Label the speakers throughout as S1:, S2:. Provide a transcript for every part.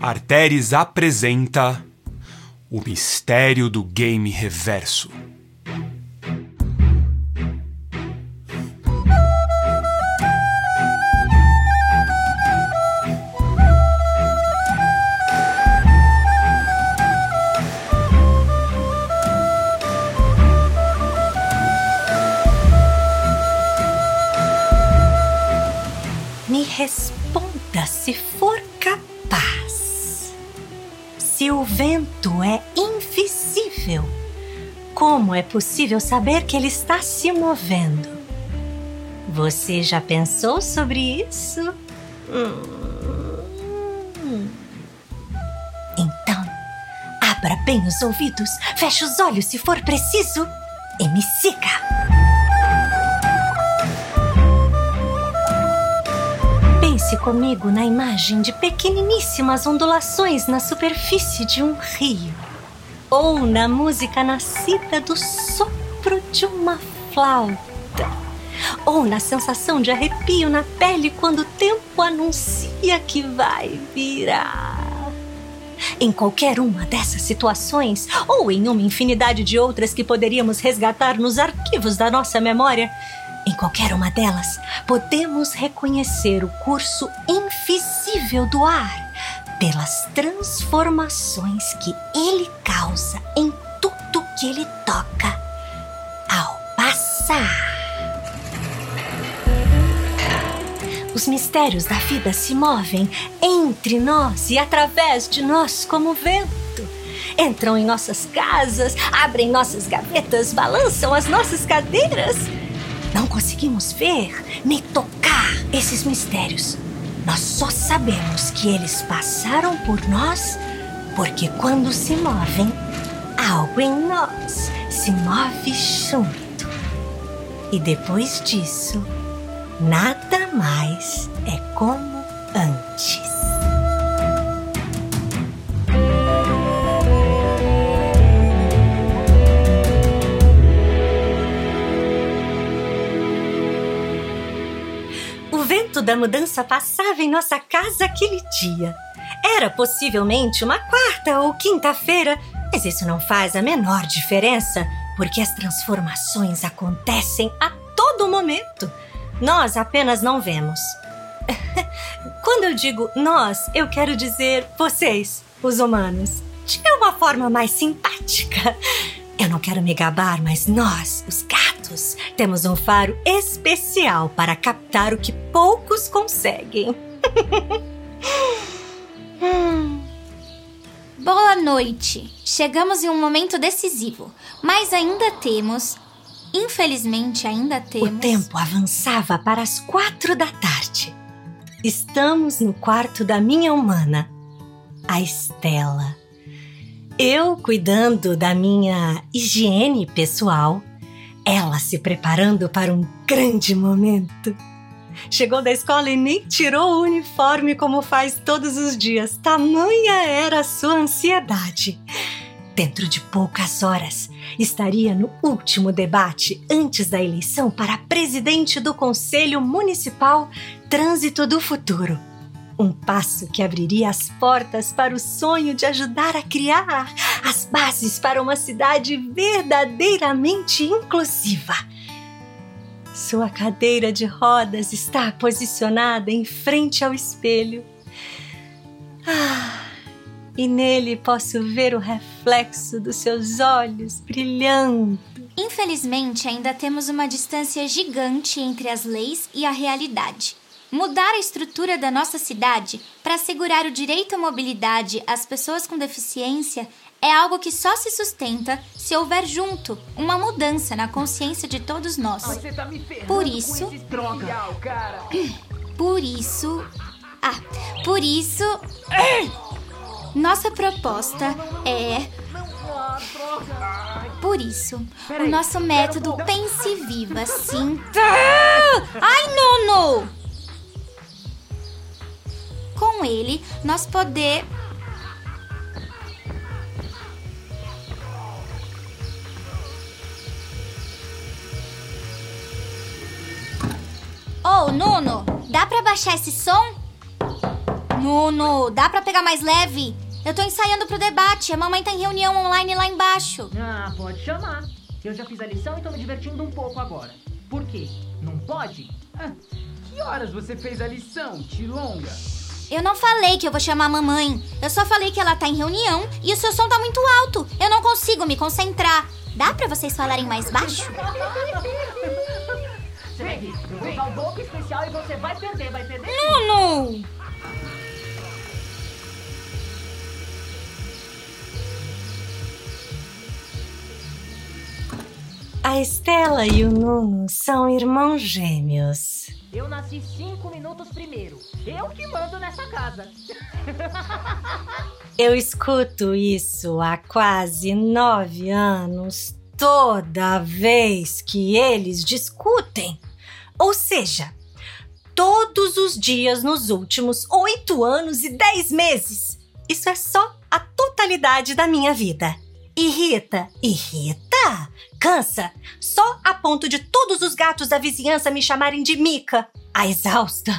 S1: Arteris apresenta O Mistério do Game Reverso.
S2: Me responda se for capaz. Se o vento é invisível, como é possível saber que ele está se movendo? Você já pensou sobre isso? Então, abra bem os ouvidos, feche os olhos se for preciso e me siga. Pense comigo na imagem de pequeniníssimas ondulações na superfície de um rio, ou na música nascida do sopro de uma flauta, ou na sensação de arrepio na pele quando o tempo anuncia que vai virar. Em qualquer uma dessas situações, ou em uma infinidade de outras que poderíamos resgatar nos arquivos da nossa memória, em qualquer uma delas, podemos reconhecer o curso invisível do ar pelas transformações que ele causa em tudo que ele toca ao passar. Os mistérios da vida se movem entre nós e através de nós como vento. Entram em nossas casas, abrem nossas gavetas, balançam as nossas cadeiras. Não conseguimos ver nem tocar esses mistérios. Nós só sabemos que eles passaram por nós porque quando se movem, algo em nós se move junto. E depois disso, nada mais é como antes. O vento da mudança passava em nossa casa aquele dia. Era possivelmente uma quarta ou quinta-feira, mas isso não faz a menor diferença, porque as transformações acontecem a todo momento. Nós apenas não vemos. Quando eu digo nós, eu quero dizer vocês, os humanos, de uma forma mais simpática. Eu não quero me gabar, mas nós, os gatos, temos um faro especial para captar o que poucos conseguem.
S3: Boa noite. Chegamos em um momento decisivo, mas infelizmente ainda temos...
S2: O tempo avançava para as 4 da tarde. Estamos no quarto da minha humana, a Estela. Eu cuidando da minha higiene pessoal, ela se preparando para um grande momento. Chegou da escola e nem tirou o uniforme como faz todos os dias. Tamanha era a sua ansiedade. Dentro de poucas horas, estaria no último debate antes da eleição para presidente do Conselho Municipal Trânsito do Futuro. Um passo que abriria as portas para o sonho de ajudar a criar as bases para uma cidade verdadeiramente inclusiva. Sua cadeira de rodas está posicionada em frente ao espelho. E nele posso ver o reflexo dos seus olhos brilhando.
S3: Infelizmente, ainda temos uma distância gigante entre as leis e a realidade. Mudar a estrutura da nossa cidade para assegurar o direito à mobilidade às pessoas com deficiência é algo que só se sustenta se houver junto uma mudança na consciência de todos nós. Por isso, nossa proposta é... Por isso, o nosso método Pense Viva, Sinta... Ai, Nono! Com ele, nós podemos... Ô, Nuno, dá pra baixar esse som? Nuno, dá pra pegar mais leve? Eu tô ensaiando pro debate. A mamãe tá em reunião online lá embaixo.
S4: Ah, pode chamar. Eu já fiz a lição e tô me divertindo um pouco agora. Por quê? Não pode?
S5: Que horas você fez a lição, Tilonga?
S3: Eu não falei que eu vou chamar a mamãe. Eu só falei que ela tá em reunião e o seu som tá muito alto. Eu não consigo me concentrar. Dá pra vocês falarem mais baixo?
S4: Segue, eu vou usar o golpe especial e você vai perder,
S3: Nuno!
S2: A Estela e o Nuno são irmãos gêmeos.
S4: Eu nasci 5 minutos primeiro. Eu que mando nessa casa.
S2: Eu escuto isso há quase 9 anos, toda vez que eles discutem. Ou seja, todos os dias nos últimos 8 anos e 10 meses. Isso é só a totalidade da minha vida. Irrita, cansa, só a ponto de todos os gatos da vizinhança me chamarem de Mica, a exausta.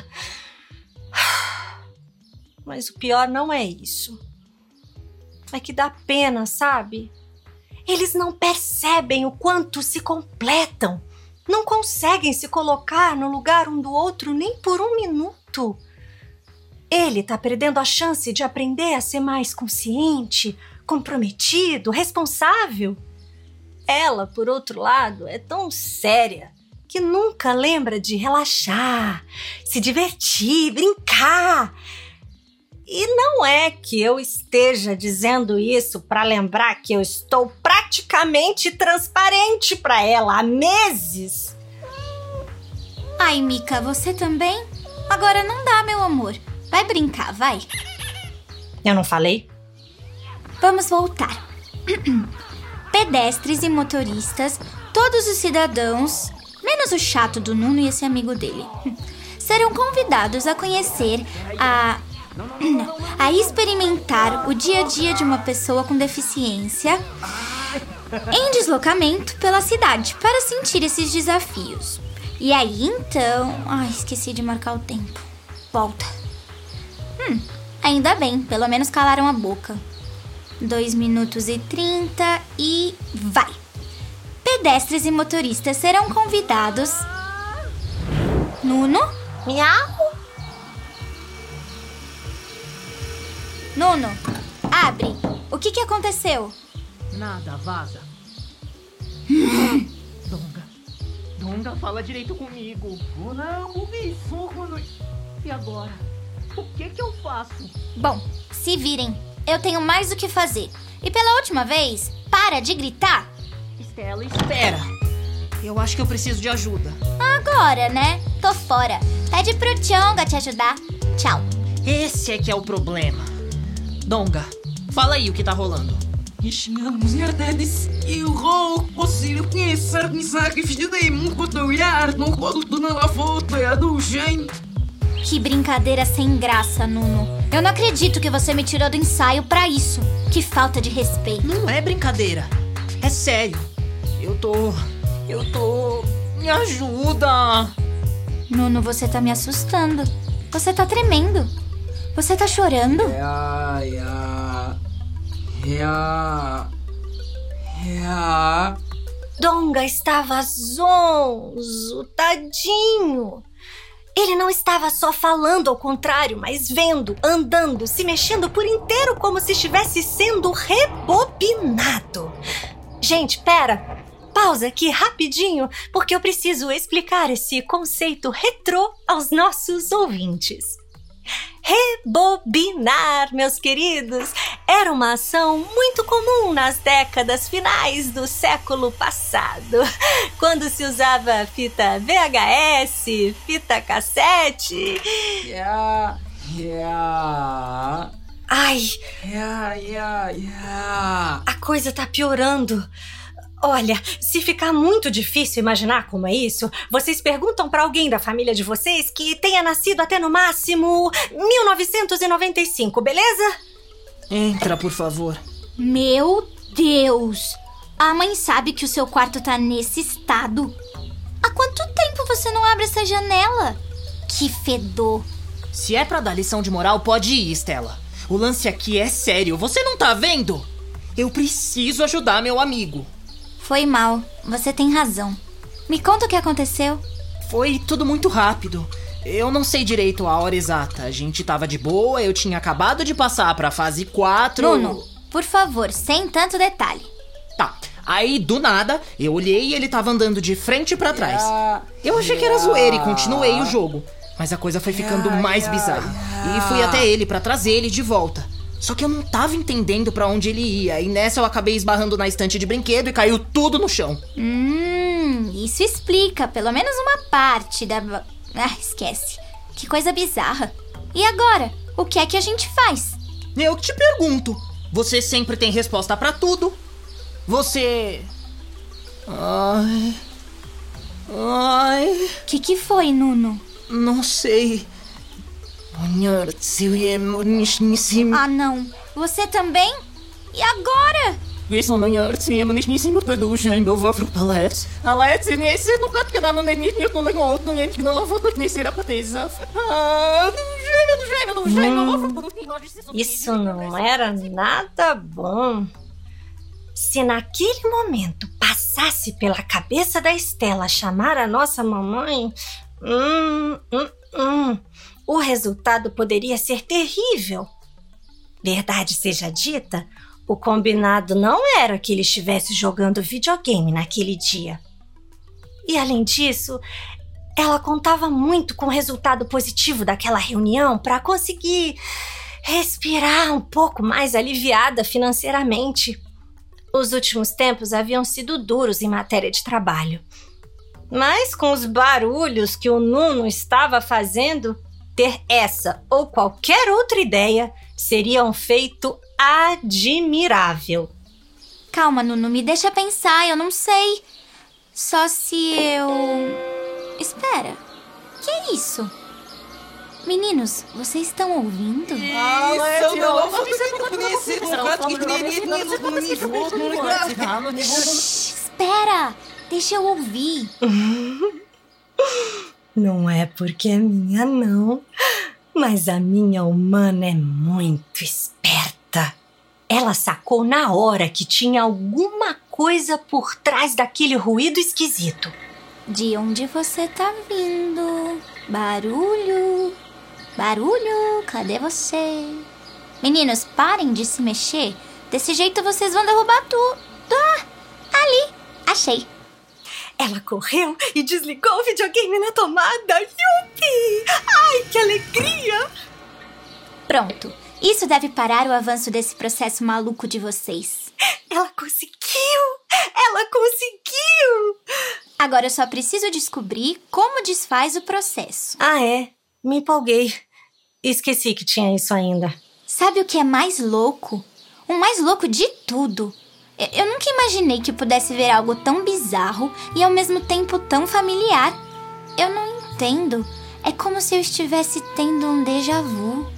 S2: Mas o pior não é isso. É que dá pena, sabe? Eles não percebem o quanto se completam. Não conseguem se colocar no lugar um do outro nem por 1 minuto. Ele tá perdendo a chance de aprender a ser mais consciente, comprometido, responsável. Ela, por outro lado, é tão séria que nunca lembra de relaxar, se divertir, brincar. E não é que eu esteja dizendo isso para lembrar que eu estou praticamente transparente para ela há meses.
S3: Ai, Mica, você também? Agora não dá, meu amor. Vai brincar, vai.
S2: Eu não falei?
S3: Vamos voltar. Pedestres e motoristas, todos os cidadãos, menos o chato do Nuno e esse amigo dele, serão convidados a conhecer a experimentar o dia a dia de uma pessoa com deficiência em deslocamento pela cidade para sentir esses desafios. E aí, então... Ai, esqueci de marcar o tempo. Volta. Ainda bem, pelo menos calaram a boca. 2 minutos e 30 e vai! Pedestres e motoristas serão convidados... Nuno?
S2: Miau!
S3: Nuno, abre! O que aconteceu?
S4: Nada, vaza. Donga, fala direito comigo. E agora? O que eu faço?
S3: Bom, se virem. Eu tenho mais o que fazer. E pela última vez, para de gritar.
S4: Estela, espera. Eu acho que eu preciso de ajuda.
S3: Agora, né? Tô fora. Pede pro Tchonga te ajudar. Tchau.
S4: Esse é que é o problema. Donga, fala aí o que tá rolando.
S3: Que brincadeira sem graça, Nuno. Eu não acredito que você me tirou do ensaio pra isso. Que falta de respeito.
S4: Não é brincadeira. É sério. Eu tô... Me ajuda.
S3: Nuno, você tá me assustando. Você tá tremendo. Você tá chorando?
S2: Donga estava zonzo, tadinho. Ele não estava só falando ao contrário, mas vendo, andando, se mexendo por inteiro como se estivesse sendo rebobinado. Gente, pera. Pausa aqui rapidinho, porque eu preciso explicar esse conceito retrô aos nossos ouvintes. Rebobinar, meus queridos, era uma ação muito comum nas décadas finais do século passado, quando se usava fita VHS, fita cassete. Ai, a coisa tá piorando. Olha, se ficar muito difícil imaginar como é isso, vocês perguntam pra alguém da família de vocês que tenha nascido até no máximo 1995, beleza?
S4: Entra, por favor.
S3: Meu Deus! A mãe sabe que o seu quarto tá nesse estado. Há quanto tempo você não abre essa janela? Que fedor!
S6: Se é pra dar lição de moral, pode ir, Estela. O lance aqui é sério, você não tá vendo? Eu preciso ajudar meu amigo.
S3: Foi mal, você tem razão. Me conta o que aconteceu.
S6: Foi tudo muito rápido. Eu não sei direito a hora exata. A gente tava de boa, eu tinha acabado de passar pra fase 4...
S3: Nuno, por favor, sem tanto detalhe.
S6: Tá, aí do nada, eu olhei e ele tava andando de frente pra trás. Eu achei que era zoeira e continuei o jogo. Mas a coisa foi ficando mais bizarra. E fui até ele pra trazer ele de volta. Só que eu não tava entendendo pra onde ele ia. E nessa eu acabei esbarrando na estante de brinquedo e caiu tudo no chão.
S3: Isso explica pelo menos uma parte da... esquece. Que coisa bizarra. E agora? O que é que a gente faz?
S6: Eu te pergunto. Você sempre tem resposta pra tudo. Você... Ai...
S3: Que foi, Nuno?
S6: Não sei.
S3: Ah, não. Você também? E agora?
S2: Isso não era nada bom. Se naquele momento passasse pela cabeça da Estela chamar a nossa mamãe, o resultado poderia ser terrível. Verdade seja dita, o combinado não era que ele estivesse jogando videogame naquele dia. E além disso, ela contava muito com o resultado positivo daquela reunião para conseguir respirar um pouco mais aliviada financeiramente. Os últimos tempos haviam sido duros em matéria de trabalho. Mas com os barulhos que o Nuno estava fazendo, ter essa ou qualquer outra ideia seria um feito admirável.
S3: Calma, Nuno, me deixa pensar, eu não sei. Só se eu... Espera, que é isso? Meninos, vocês estão ouvindo? Espera, deixa eu ouvir.
S2: Não é porque é minha, não. Mas a minha humana é muito esperta. Ela sacou na hora que tinha alguma coisa por trás daquele ruído esquisito.
S3: De onde você tá vindo? Barulho? Barulho? Cadê você? Meninos, parem de se mexer. Desse jeito vocês vão derrubar tudo. Ah, ali, achei.
S2: Ela correu e desligou o videogame na tomada. Yupi! Ai, que alegria!
S3: Pronto. Isso deve parar o avanço desse processo maluco de vocês.
S2: Ela conseguiu! Ela conseguiu!
S3: Agora eu só preciso descobrir como desfaz o processo.
S2: Ah, é? Me empolguei. Esqueci que tinha isso ainda.
S3: Sabe o que é mais louco? O mais louco de tudo. Eu nunca imaginei que pudesse ver algo tão bizarro e ao mesmo tempo tão familiar. Eu não entendo. É como se eu estivesse tendo um déjà vu.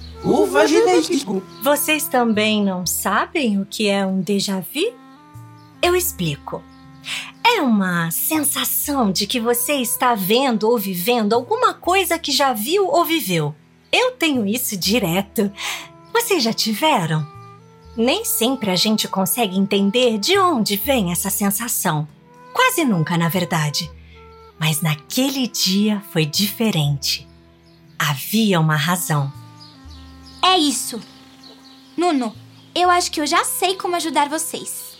S2: Vocês também não sabem o que é um déjà vu? Eu explico. É uma sensação de que você está vendo ou vivendo alguma coisa que já viu ou viveu. Eu tenho isso direto. Vocês já tiveram? Nem sempre a gente consegue entender de onde vem essa sensação. Quase nunca, na verdade. Mas naquele dia foi diferente. Havia uma razão.
S3: É isso. Nuno, eu acho que eu já sei como ajudar vocês.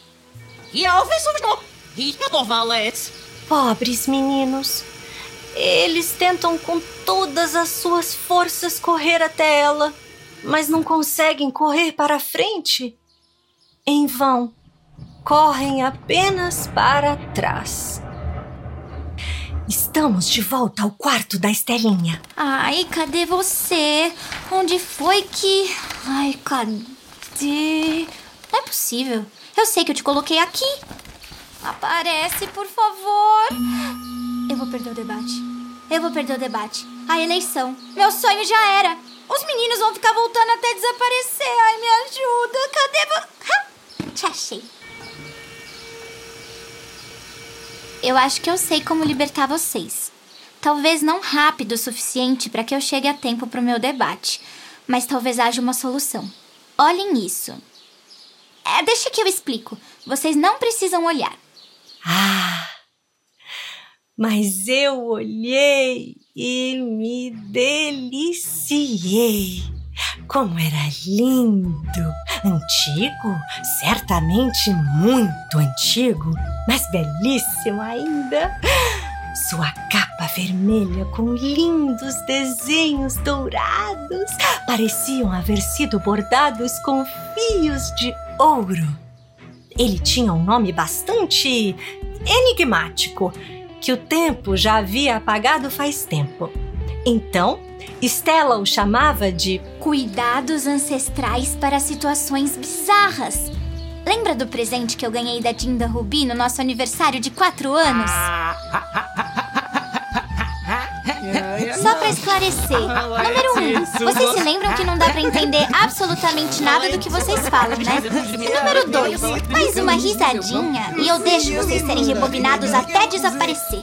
S2: Pobres meninos. Eles tentam com todas as suas forças correr até ela, mas não conseguem correr para frente. Em vão, correm apenas para trás. Estamos de volta ao quarto da Estelinha.
S3: Ai, cadê você? Onde foi que... Ai, cadê? Não é possível. Eu sei que eu te coloquei aqui. Aparece, por favor. Eu vou perder o debate. A eleição. Meu sonho já era. Os meninos vão ficar voltando até desaparecer. Ai, me ajuda. Cadê você? Te achei. Eu acho que eu sei como libertar vocês. Talvez não rápido o suficiente para que eu chegue a tempo para o meu debate, mas talvez haja uma solução. Olhem isso. Deixa que eu explico. Vocês não precisam olhar.
S2: Mas eu olhei e me deliciei. Como era lindo! Antigo, certamente muito antigo, mas belíssimo ainda. Sua capa vermelha com lindos desenhos dourados pareciam haver sido bordados com fios de ouro. Ele tinha um nome bastante enigmático, que o tempo já havia apagado faz tempo. Então, Stella o chamava de
S3: Cuidados Ancestrais para Situações Bizarras. Lembra do presente que eu ganhei da Dinda Ruby no nosso aniversário de 4 anos? Só pra esclarecer, número 1, vocês se lembram que não dá pra entender absolutamente nada do que vocês falam, né? E número 2, mais uma risadinha e eu deixo vocês serem rebobinados até desaparecer.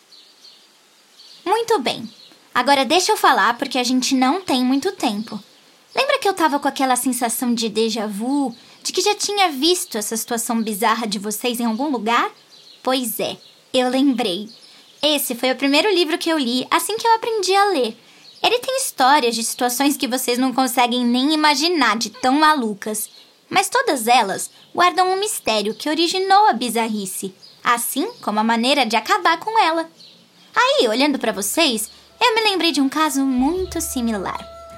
S3: Muito bem. Agora deixa eu falar porque a gente não tem muito tempo. Lembra que eu tava com aquela sensação de déjà vu, de que já tinha visto essa situação bizarra de vocês em algum lugar? Pois é, eu lembrei. Esse foi o primeiro livro que eu li assim que eu aprendi a ler. Ele tem histórias de situações que vocês não conseguem nem imaginar de tão malucas. Mas todas elas guardam um mistério que originou a bizarrice, assim como a maneira de acabar com ela. Aí, olhando pra vocês, eu me lembrei de um caso muito similar.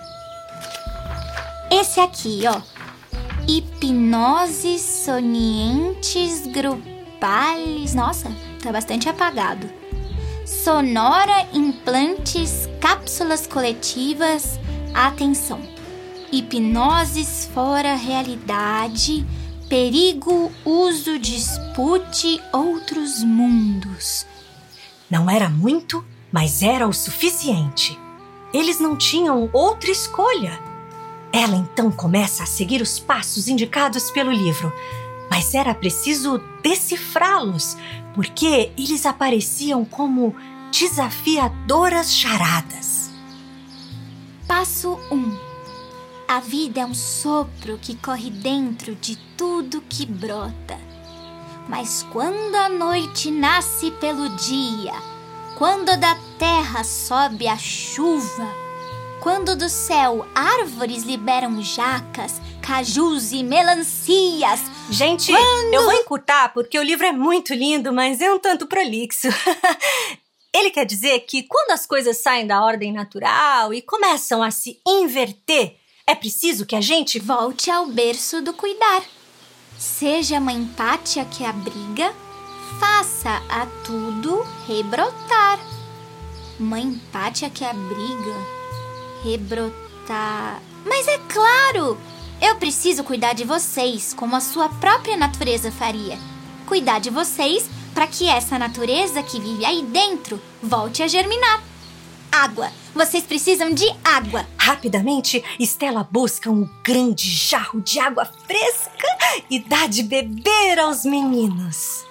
S3: Esse aqui, ó. Hipnoses sonientes grupales. Nossa, tá bastante apagado. Sonora, implantes, cápsulas coletivas. Atenção. Hipnoses fora realidade. Perigo, uso, dispute, outros mundos.
S2: Não era muito, mas era o suficiente. Eles não tinham outra escolha. Ela então começa a seguir os passos indicados pelo livro, mas era preciso decifrá-los, porque eles apareciam como desafiadoras charadas.
S3: Passo 1. A vida é um sopro que corre dentro de tudo que brota. Mas quando a noite nasce pelo dia, quando da terra sobe a chuva, quando do céu árvores liberam jacas, cajus e melancias.
S2: Gente, eu vou encurtar porque o livro é muito lindo, mas é um tanto prolixo. Ele quer dizer que quando as coisas saem da ordem natural e começam a se inverter, é preciso que a gente
S3: volte ao berço do cuidar. Seja uma empátia que abriga, faça a tudo rebrotar. Mãe empátia que abriga, rebrotar. Mas é claro! Eu preciso cuidar de vocês, como a sua própria natureza faria. Cuidar de vocês para que essa natureza que vive aí dentro volte a germinar. Água! Vocês precisam de água!
S2: Rapidamente, Stella busca um grande jarro de água fresca e dá de beber aos meninos.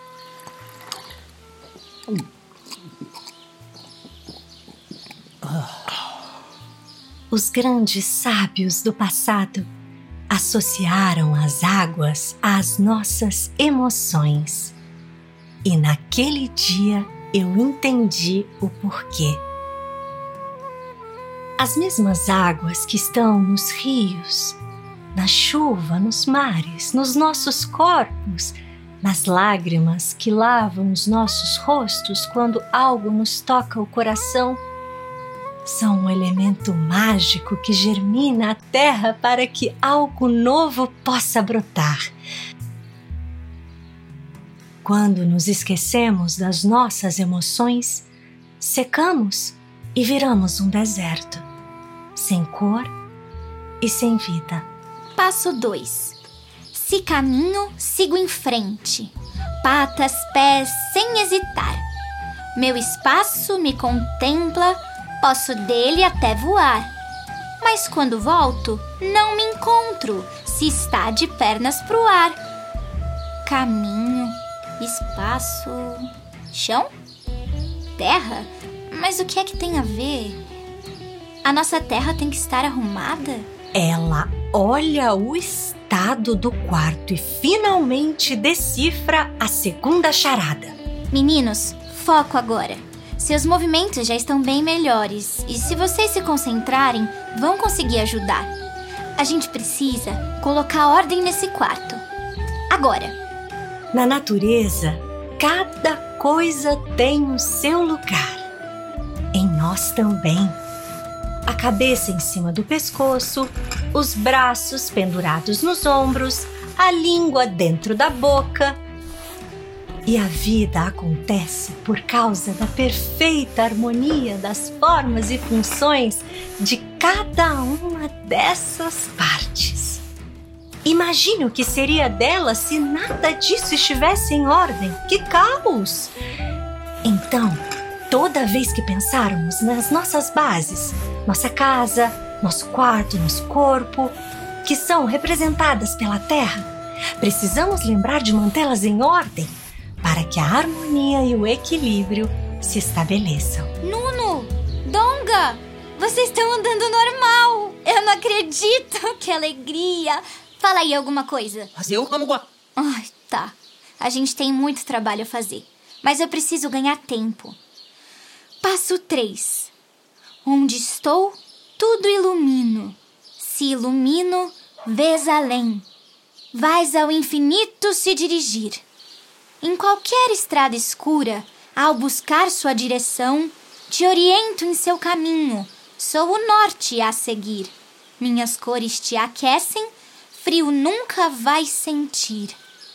S2: Os grandes sábios do passado associaram as águas às nossas emoções. E naquele dia eu entendi o porquê. As mesmas águas que estão nos rios, na chuva, nos mares, nos nossos corpos, nas lágrimas que lavam os nossos rostos quando algo nos toca o coração, são um elemento mágico que germina a terra para que algo novo possa brotar. Quando nos esquecemos das nossas emoções, secamos e viramos um deserto, sem cor e sem vida.
S3: Passo 2. Se caminho, sigo em frente. Patas, pés, sem hesitar. Meu espaço me contempla, posso dele até voar. Mas quando volto, não me encontro, se está de pernas pro ar. Caminho, espaço, chão, terra? Mas o que é que tem a ver? A nossa terra tem que estar arrumada?
S2: Ela olha o estado do quarto e finalmente decifra a segunda charada.
S3: Meninos, foco agora. Seus movimentos já estão bem melhores e se vocês se concentrarem, vão conseguir ajudar. A gente precisa colocar ordem nesse quarto. Agora.
S2: Na natureza, cada coisa tem o seu lugar. Em nós também. A cabeça em cima do pescoço, os braços pendurados nos ombros, a língua dentro da boca. E a vida acontece por causa da perfeita harmonia das formas e funções de cada uma dessas partes. Imagine o que seria dela se nada disso estivesse em ordem. Que caos! Então, toda vez que pensarmos nas nossas bases, nossa casa, nosso quarto, nosso corpo, que são representadas pela Terra, precisamos lembrar de mantê-las em ordem para que a harmonia e o equilíbrio se estabeleçam.
S3: Nuno! Donga! Vocês estão andando normal! Eu não acredito! Que alegria! Fala aí alguma coisa.
S6: Mas eu amo...
S3: Ai, tá. A gente tem muito trabalho a fazer, mas eu preciso ganhar tempo. Passo 3. Onde estou, tudo ilumino. Se ilumino, vês além. Vais ao infinito se dirigir. Em qualquer estrada escura, ao buscar sua direção, te oriento em seu caminho. Sou o norte a seguir. Minhas cores te aquecem, frio nunca vais sentir.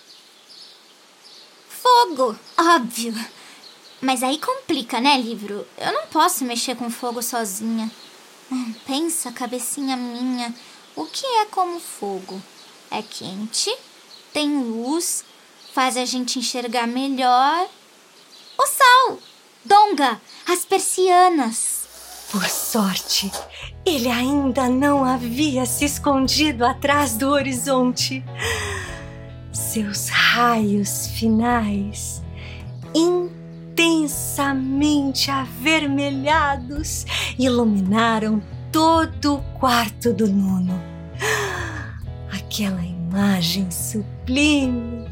S3: Fogo, óbvio. Mas aí complica, né, livro? Eu não posso mexer com fogo sozinha. Pensa, cabecinha minha, o que é como fogo? É quente, tem luz, faz a gente enxergar melhor. O sol! Donga, as persianas.
S2: Por sorte, ele ainda não havia se escondido atrás do horizonte. Seus raios finais, intensamente avermelhados, iluminaram todo o quarto do Nuno. Aquela imagem sublime,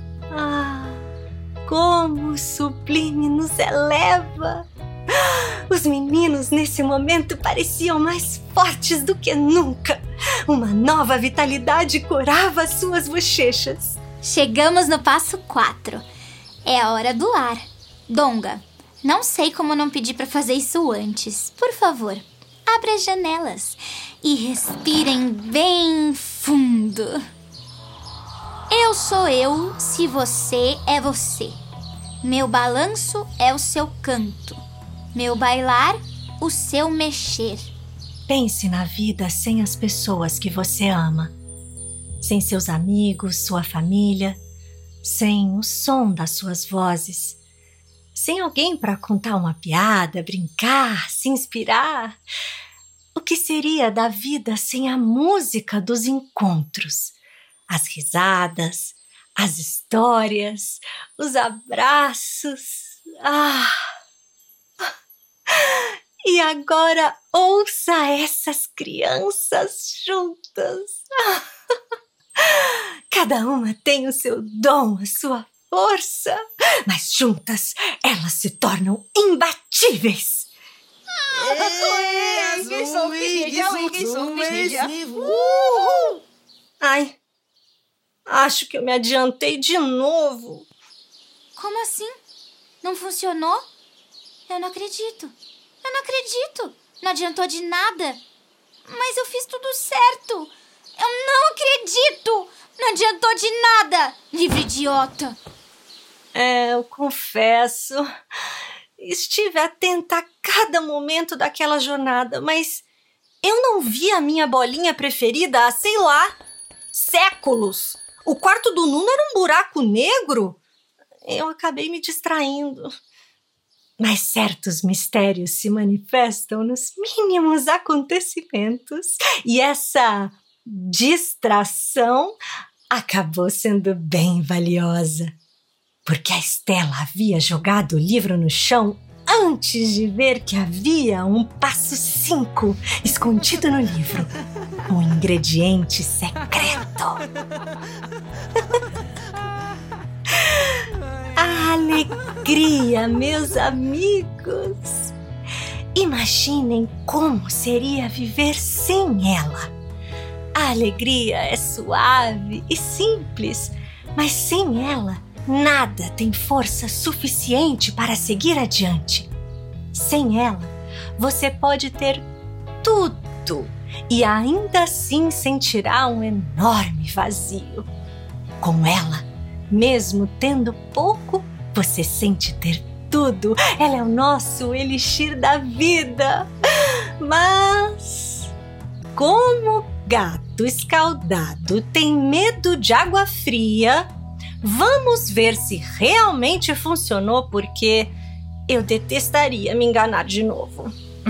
S2: como o sublime nos eleva! Os meninos nesse momento pareciam mais fortes do que nunca. Uma nova vitalidade corava suas bochechas.
S3: Chegamos no passo 4. É a hora do ar. Donga, não sei como não pedir para fazer isso antes. Por favor, abra as janelas e respirem bem fundo. Eu sou eu se você é você. Meu balanço é o seu canto. Meu bailar, o seu mexer.
S2: Pense na vida sem as pessoas que você ama. Sem seus amigos, sua família. Sem o som das suas vozes. Sem alguém para contar uma piada, brincar, se inspirar. O que seria da vida sem a música dos encontros? As risadas, as histórias, os abraços. E agora ouça essas crianças juntas. Cada uma tem o seu dom, a sua força, mas juntas elas se tornam imbatíveis. Ai, acho que eu me adiantei de novo.
S3: Como assim? Não funcionou? Eu não acredito. Não adiantou de nada. Mas eu fiz tudo certo. Eu não acredito. Não adiantou de nada, livre idiota.
S2: Eu confesso. Estive atenta a cada momento daquela jornada, mas eu não vi a minha bolinha preferida há, sei lá, séculos. O quarto do Nuno era um buraco negro. Eu acabei me distraindo. Mas certos mistérios se manifestam nos mínimos acontecimentos. E essa distração acabou sendo bem valiosa. Porque a Estela havia jogado o livro no chão antes de ver que havia um passo 5 escondido no livro. Um ingrediente secreto. A alegria, meus amigos. Imaginem como seria viver sem ela. A alegria é suave e simples, mas sem ela, nada tem força suficiente para seguir adiante. Sem ela, você pode ter tudo e ainda assim sentirá um enorme vazio. Com ela, mesmo tendo pouco, você sente ter tudo. Ela é o nosso elixir da vida. Mas, como o gato escaldado tem medo de água fria, vamos ver se realmente funcionou, porque eu detestaria me enganar de novo.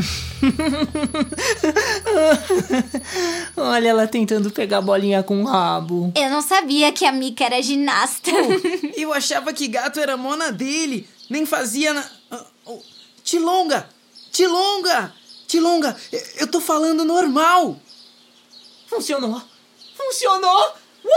S6: Olha ela tentando pegar a bolinha com o rabo.
S3: Eu não sabia que a Mika era ginasta.
S5: Eu achava que gato era mona dele. Nem fazia na... Tilonga! Tilonga! Tilonga, eu tô falando normal.
S6: Funcionou! Funcionou!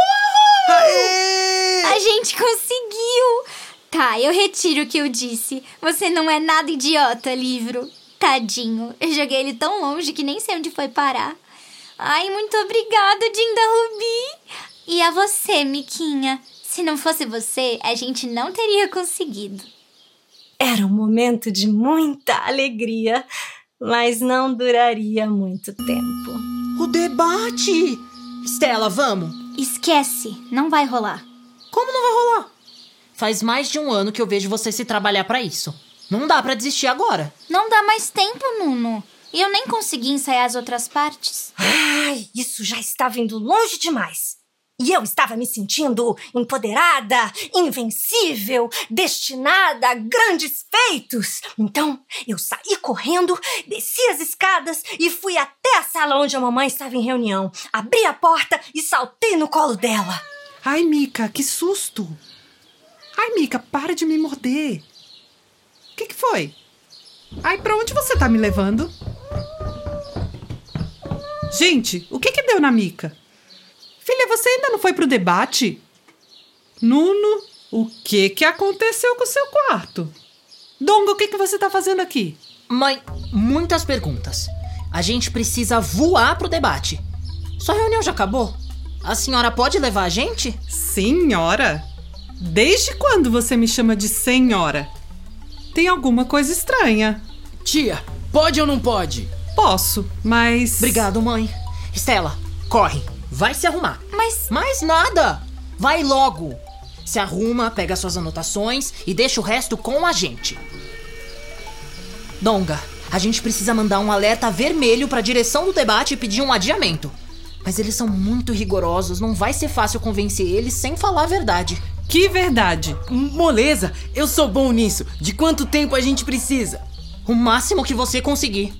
S5: Aê!
S3: A gente conseguiu! Tá, eu retiro o que eu disse. Você não é nada idiota, livro. Tadinho, eu joguei ele tão longe que nem sei onde foi parar. Ai, muito obrigada, Dinda Rubi. E a você, Miquinha. Se não fosse você, a gente não teria conseguido.
S2: Era um momento de muita alegria, mas não duraria muito tempo.
S6: O debate! Stella, vamos!
S3: Esquece, não vai rolar.
S6: Como não vai rolar? Faz mais de 1 ano que eu vejo você se trabalhar pra isso. Não dá pra desistir agora.
S3: Não dá mais tempo, Nuno. E eu nem consegui ensaiar as outras partes.
S2: Ai, isso já estava indo longe demais. E eu estava me sentindo empoderada, invencível, destinada a grandes feitos. Então, eu saí correndo, desci as escadas e fui até a sala onde a mamãe estava em reunião. Abri a porta e saltei no colo dela.
S7: Ai, Mika, que susto! Ai, Mika, para de me morder. O que foi? Ai, pra onde você tá me levando? Gente, o que deu na Mika? Filha, você ainda não foi pro debate? Nuno, o que aconteceu com o seu quarto? Donga, o que você tá fazendo aqui?
S6: Mãe, muitas perguntas. A gente precisa voar pro debate. Sua reunião já acabou? A senhora pode levar a gente?
S7: Senhora? Desde quando você me chama de senhora? Tem alguma coisa estranha.
S5: Tia, pode ou não pode?
S7: Posso, mas...
S6: Obrigado, mãe. Stella, corre. Vai se arrumar.
S3: Mas...
S6: Mais nada. Vai logo. Se arruma, pega suas anotações e deixa o resto com a gente. Donga, a gente precisa mandar um alerta vermelho pra direção do debate e pedir um adiamento. Mas eles são muito rigorosos, não vai ser fácil convencer eles sem falar a verdade.
S7: Que verdade?
S5: Moleza, eu sou bom nisso. De quanto tempo a gente precisa?
S6: O máximo que você conseguir.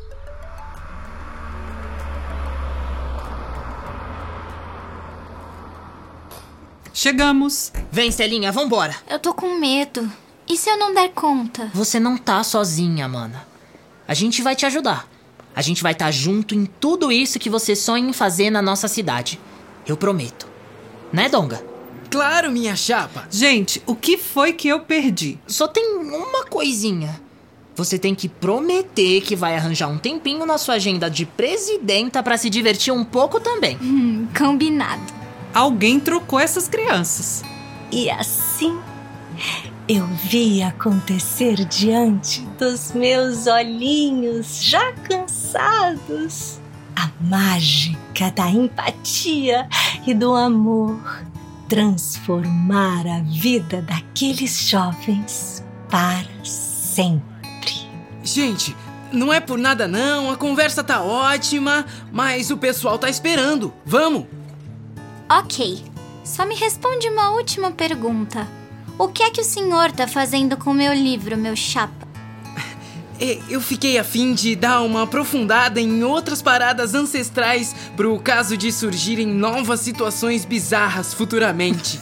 S7: Chegamos.
S6: Vem, Stelinha, vambora.
S3: Eu tô com medo. E se eu não der conta?
S6: Você não tá sozinha, mana. A gente vai te ajudar. A gente vai estar junto em tudo isso que você sonha em fazer na nossa cidade. Eu prometo. Né, Donga?
S5: Claro, minha chapa.
S7: Gente, o que foi que eu perdi?
S6: Só tem uma coisinha. Você tem que prometer que vai arranjar um tempinho na sua agenda de presidenta pra se divertir um pouco também.
S3: Combinado.
S7: Alguém trocou essas crianças.
S2: E assim, eu vi acontecer diante dos meus olhinhos já cansados a mágica da empatia e do amor transformar a vida daqueles jovens para sempre.
S5: Gente, não é por nada não, a conversa tá ótima, mas o pessoal tá esperando. Vamos!
S3: Ok, só me responde uma última pergunta. O que é que o senhor tá fazendo com o meu livro, meu chapa?
S5: Eu fiquei a fim de dar uma aprofundada em outras paradas ancestrais pro caso de surgirem novas situações bizarras futuramente.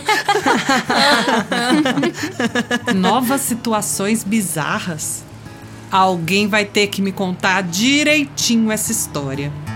S7: Novas situações bizarras? Alguém vai ter que me contar direitinho essa história.